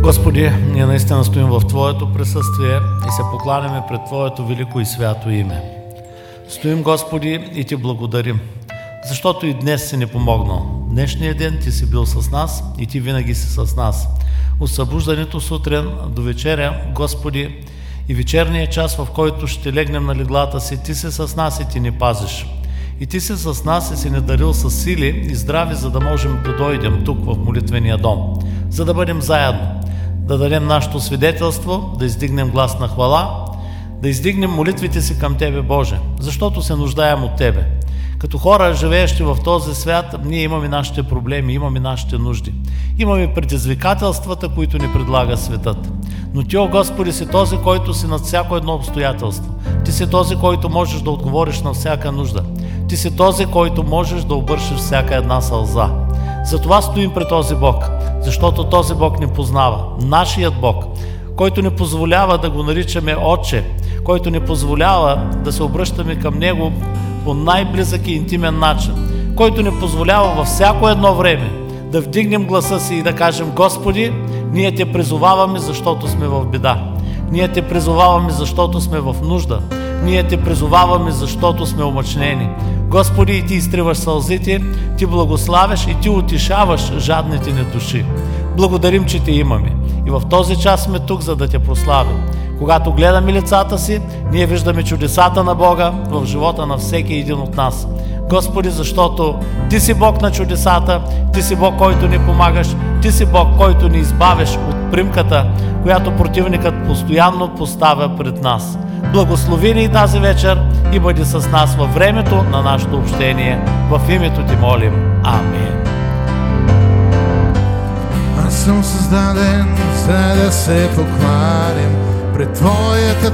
Господи, ние наистина стоим в Твоето присъствие и се покланяме пред Твоето велико и свято име. Стоим, Господи, и Ти благодарим, защото и днес си ни помогнал. Днешния ден Ти си бил с нас и Ти винаги си с нас. От събуждането сутрин до вечеря, Господи, и вечерния час, в който ще легнем на леглата си, Ти си с нас и Ти ни пазиш. И Ти си с нас и си ни дарил с сили и здрави, за да можем да дойдем тук в молитвения дом, за да бъдем заедно, да дадем нашето свидетелство, да издигнем глас на хвала, да издигнем молитвите си към Тебе, Боже, защото се нуждаем от Тебе. Като хора, живеещи в този свят, ние имаме нашите проблеми, имаме нашите нужди. Имаме предизвикателствата, които ни предлага светът. Но Ти, о Господи, си този, който си над всяко едно обстоятелство. Ти си този, който можеш да отговориш на всяка нужда. Ти си този, който можеш да обършиш всяка една сълза. Затова стоим пред този Бог, защото този Бог ни познава. Нашият Бог, който ни позволява да го наричаме Отче, който ни позволява да се обръщаме към Него по най-близък и интимен начин, който ни позволява във всяко едно време да вдигнем гласа си и да кажем: Господи, ние Те призоваваме, защото сме в беда. Ние Те призоваваме, защото сме в нужда. Ние Те призоваваме, защото сме омъчнени. Господи, и Ти изтриваш сълзите, Ти благославяш и Ти утешаваш жадните ни души. Благодарим, че Те имаме. И в този час сме тук, за да Те прославим. Когато гледаме лицата си, ние виждаме чудесата на Бога в живота на всеки един от нас. Господи, защото Ти си Бог на чудесата, Ти си Бог, който ни помагаш, Ти си Бог, който ни избавиш от примката, която противникът постоянно поставя пред нас. Благослови ни тази вечер и бъди с нас във времето на нашето общение. В името Ти молим. Амин. Аз съм създаден, за да се покланям пред Твоята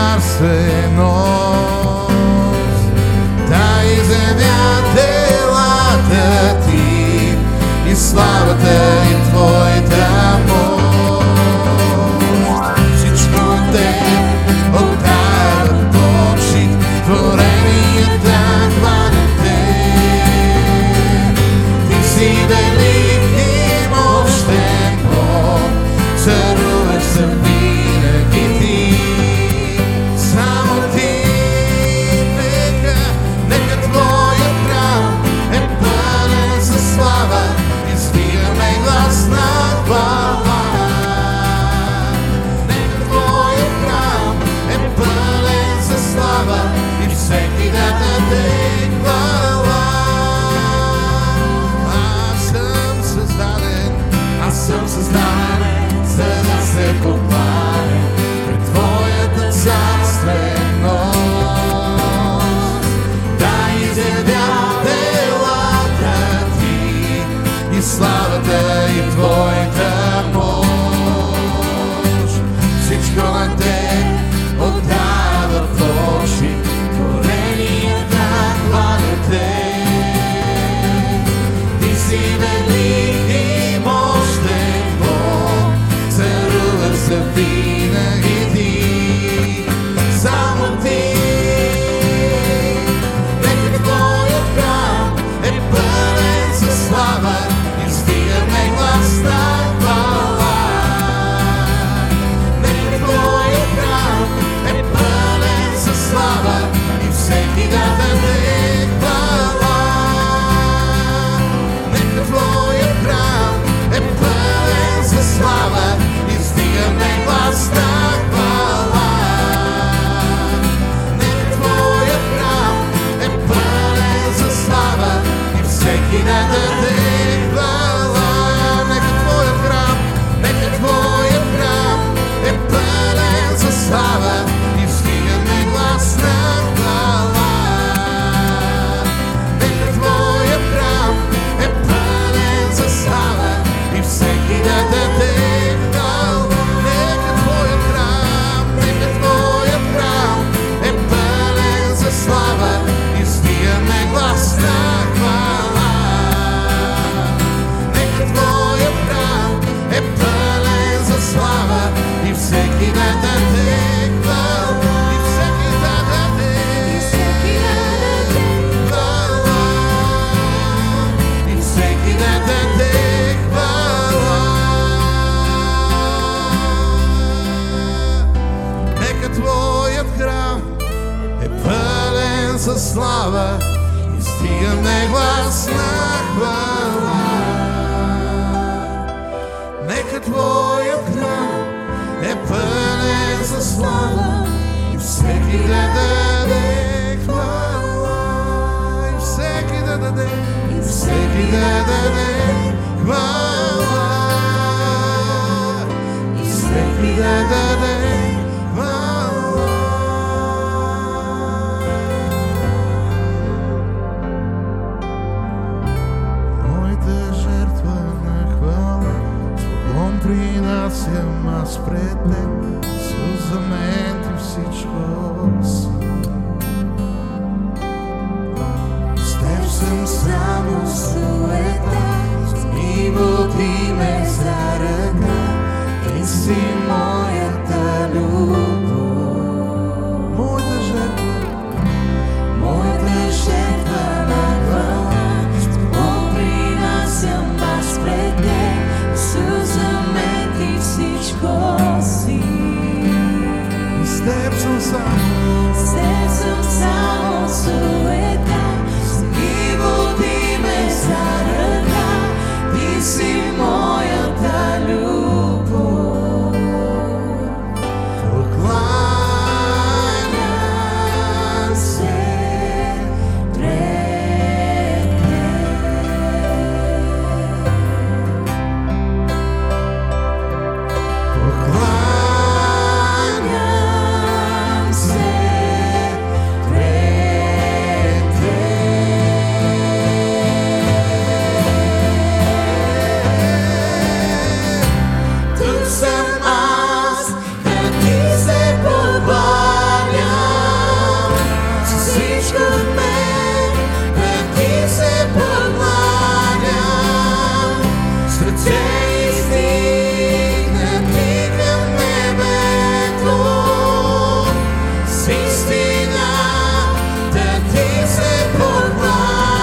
царственост. Дай земя делата Ти и славата и Твоята мощ. Всичко от Теб отдава почит, творенията хвалят Теб. Ти си велик и мощен Бог, царуваш завинаги Ти. Само Ти, нека Твоя храм е пълен със слава. Издигаме Твоят храм е пълен със слава и всеки да даде хвала, и всеки да даде, и всеки да даде хвала, и всеки да даде хвала. Моята жертва на хвала принасям аз пред теб, Исус, за мен ти всичко си. С теб съм само суета, и води ме за ръка, ти си моята любов. Моята жертва на хвала, принасям аз пред теб, Исус, за мен ти всичко си. С теб съм само суета, и води ме за ръка, ти си моята любов. Покланям се пред теб. Покланям се пред теб. Тук съм аз, да ти се покланям, с всичко в мен, да ти се покланям, сърце издигнати към небето, с истина да ти се покланям.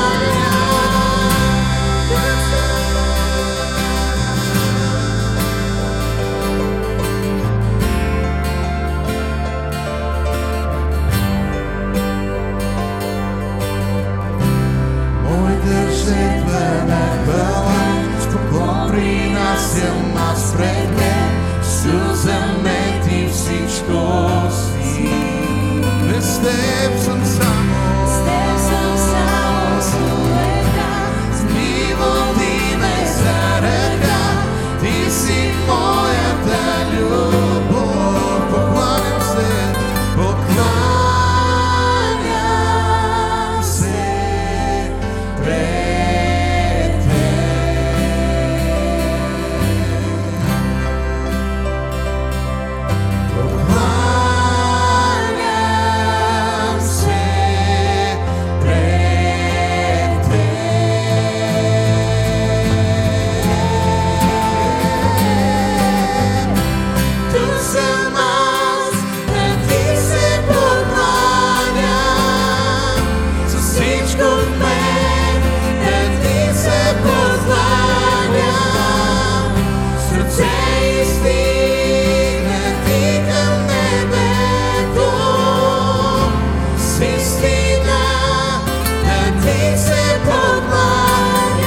Моята жертва на хвала, с поклон принасям аз пред теб, Исус, за мен ти всичко си. Без теб съм само суета, и води ме за ръка, ти си моята любов. Покланям се пред теб. Покланям се пред теб. Тук съм аз, да ти се покланям, с всичко в мен, да ти се покланям, сърце издигнати към небето, с истина да ти се покланям.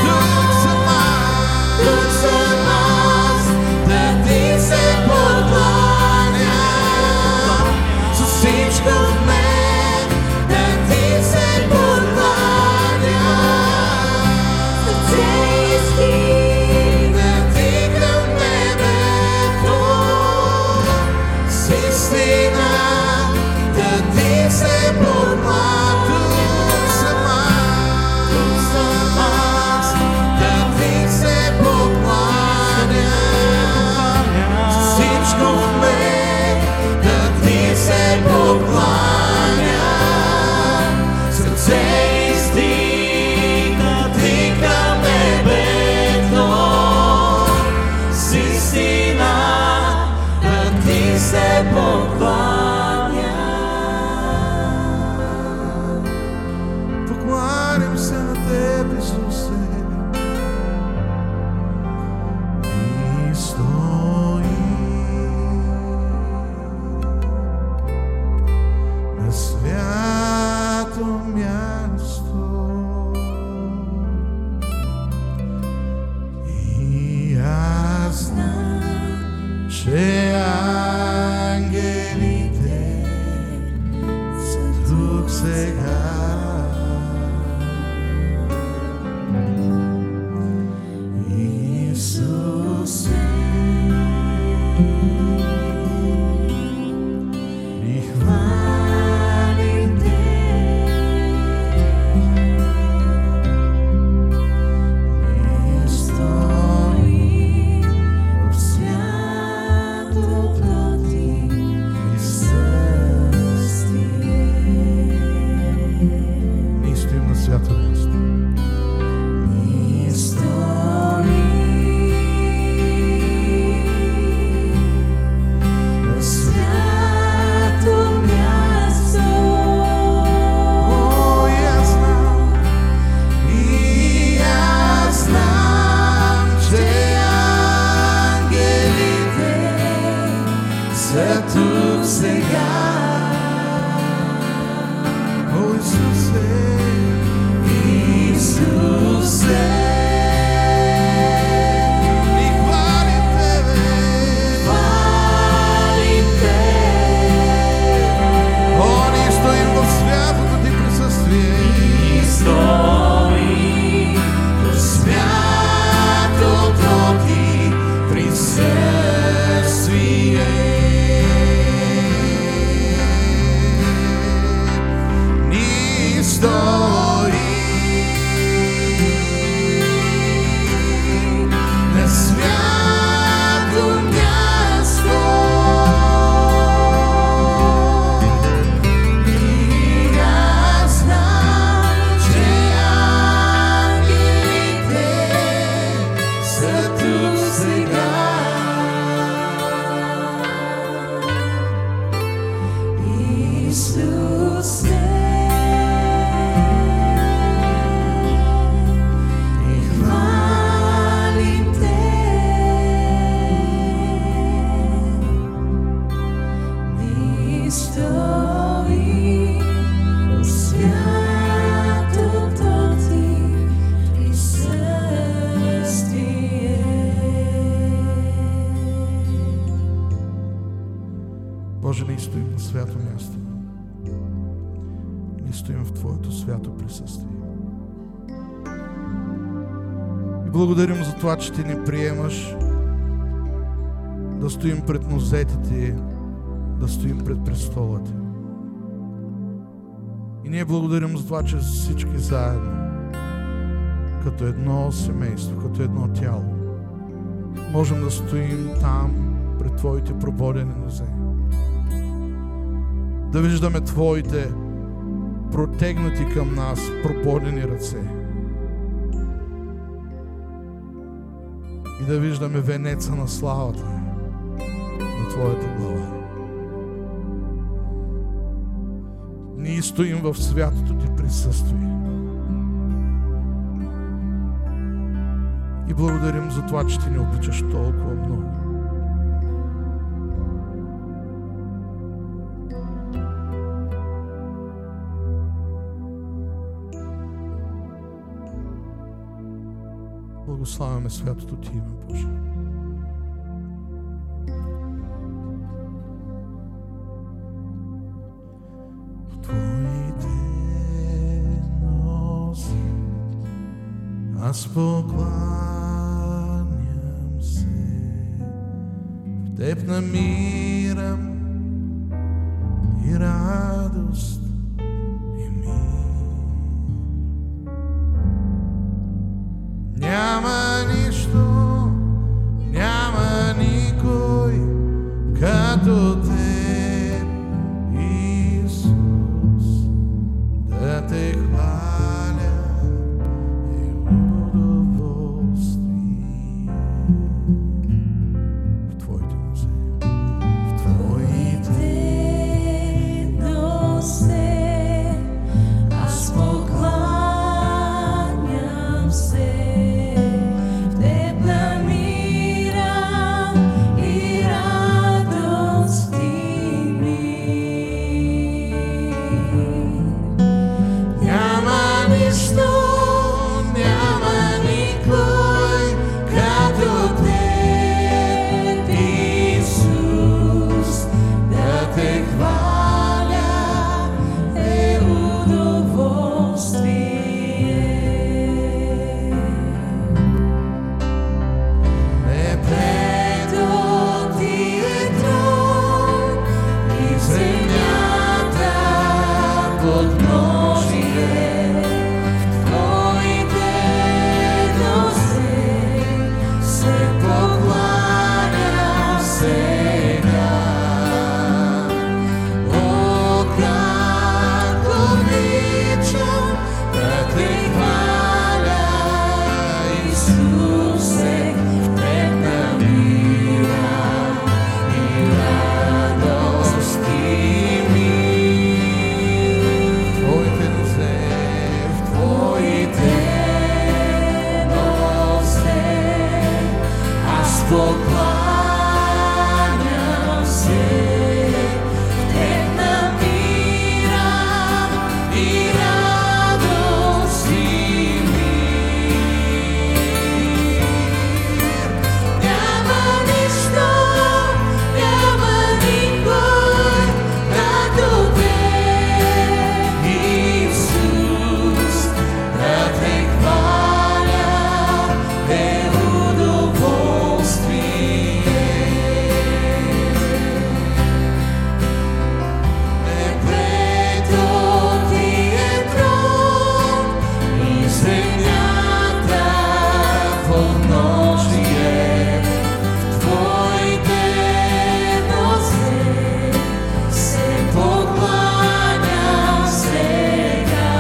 Тук съм аз, да ти се покланям, с всичко в мен, да ти се покланям, сърце издигнати към небето, с истина да ти се покланям. Тук съм аз, да ти се покланям, с всичко в мен, да ти се покланям, сърце издигнати към небето, с истина да ти се покланям. Покланям се на теб, Исусе, и стои на свято място, и аз знам, че ангелите са тук сега. Исусе, и хвалим Те. Ние стоим в святото Ти присъствие. Ние стоим на свято място. Ние стоим на свято място. О, и аз знам, че ангелите са тук сега. О, Исусе, Исусе, ни хвалим Тебе, хвалим Те. О, ние стоим в святото Ти присъствие. Ние стоим в святото Ти присъствие. Ние стоим на свято място. И аз знам, че ангелите са тук сега. Исусе, и хвалим Те. Ние стоим в святото Ти присъствие. Боже, ние стоим на свято място. Ние стоим в Твоето свято присъствие. И благодарим за това, че Ти ни приемаш да стоим пред нозете Ти, да стоим пред престола Ти. И ние благодарим за това, че всички заедно, като едно семейство, като едно тяло, можем да стоим там пред Твоите прободени нозе. Да виждаме Твоите протегнати към нас прободени ръце. И да виждаме венеца на славата на Твоята глава. Ние стоим в святото Ти присъствие. И благодарим за това, че Ти ни обичаш толкова много. Благославяме святото Ти име, Боже. В Твоите нози аз покланям се, в Теб намирам и радост, и мир. Няма нищо, няма никой като Теб, Исус. Да Те хваля е удоволствие. В Твоите нозе, в Твоите нозе аз покланям се. Радости покланям се, в теб намирам и радост и мир. Няма нищо, няма никой като теб, Исус, да те хваля е удоволствие. Небето ти е трон и земята подножие. В твоите нозе се покланям сега.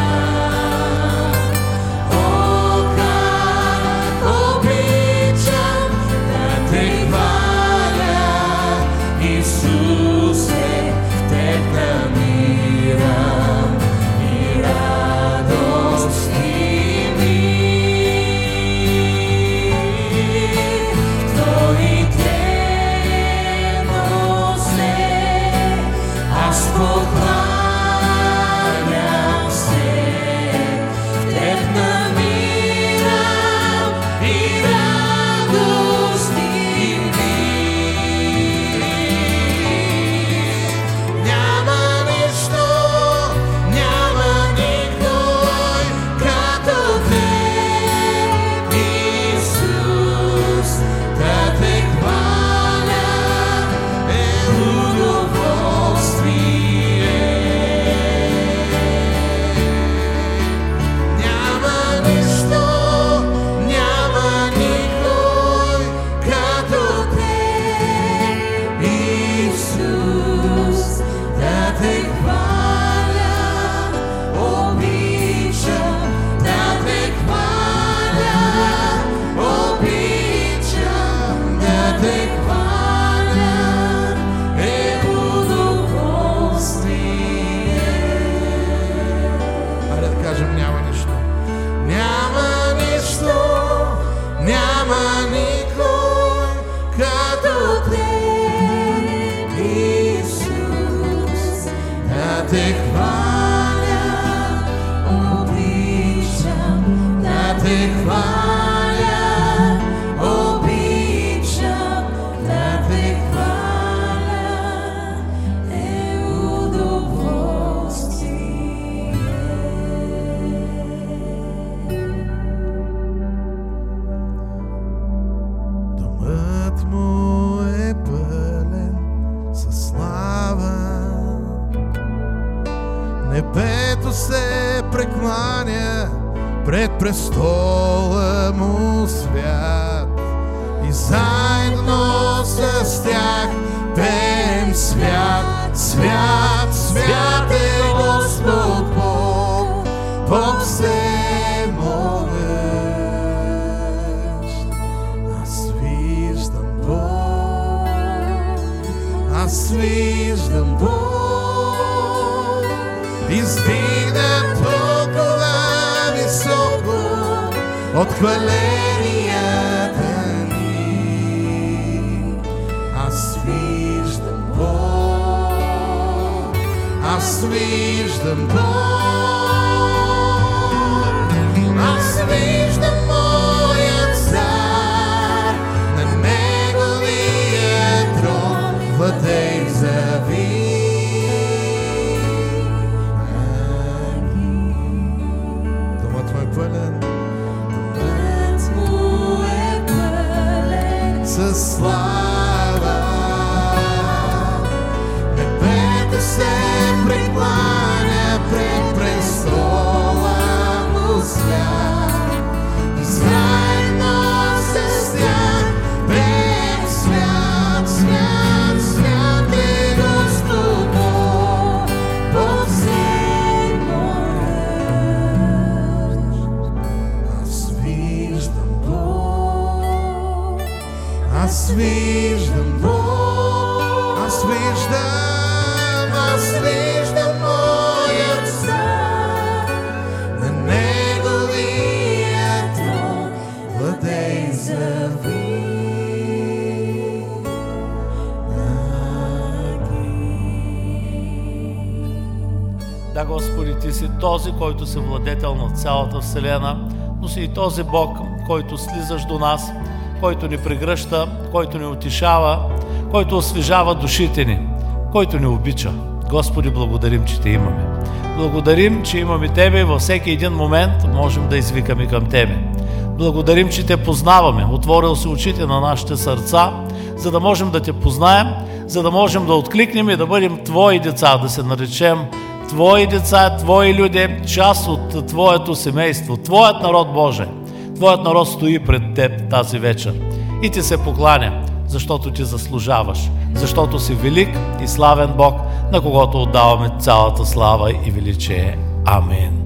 О, как обичам да те хваля, Исусе, в теб намирам и радост и мир. В твоите нозе аз покланям се, в теб намирам и радост и мир. Няма нищо, няма никой като теб, Исус, да те хваля е удоволствие. Няма нищо, няма никой като теб, Исус, да те хваля, обичам да те хваля, обичам да те хваля, е удоволствие. Хайде да кажем, няма нищо. Няма нищо, няма никой като теб, Исус, да те хваля, обичам да те хваля, обичам да те хваля, е удоволствие. Домът му е пълен със слава, небето се прекланя пред престола му свят, и заедно с тях пеем свят, свят, свят е Господ Бог, Бог всемогъщ. Аз виждам Бог, аз виждам Бог, издигнат толкова високо от хваленията ни. Аз виждам Бог, аз виждам Бог, аз виждам моят цар, на неговия трон владей завинаги. Домът му е пълен, домът му е пълен със слава, небето се прекланя пред престола му свят, и заедно с тях пеем свят, свят, свят е Господ Бог, Бог всемогъщ. Аз виждам Бог, аз виждам Бог, аз виждам моят цар, на неговия трон владей завинаги. Да, Господи, Ти си този, който си владетел на цялата вселена, но си и този Бог, който слизаш до нас, който ни прегръща, който ни утешава, който освежава душите ни, който ни обича. Господи, благодарим, че Те имаме. Благодарим, че имаме Тебе и във всеки един момент можем да извикаме към Тебе. Благодарим, че Те познаваме. Отворил си очите на нашите сърца, за да можем да Те познаем, за да можем да откликнем и да бъдем Твои деца, да се наречем Твои деца, Твои люди, част от Твоето семейство, Твоят народ, Боже. Твоят народ стои пред Теб тази вечер и Ти се покланя, защото Ти заслужаваш, защото си велик и славен Бог, на когото отдаваме цялата слава и величие. Амин.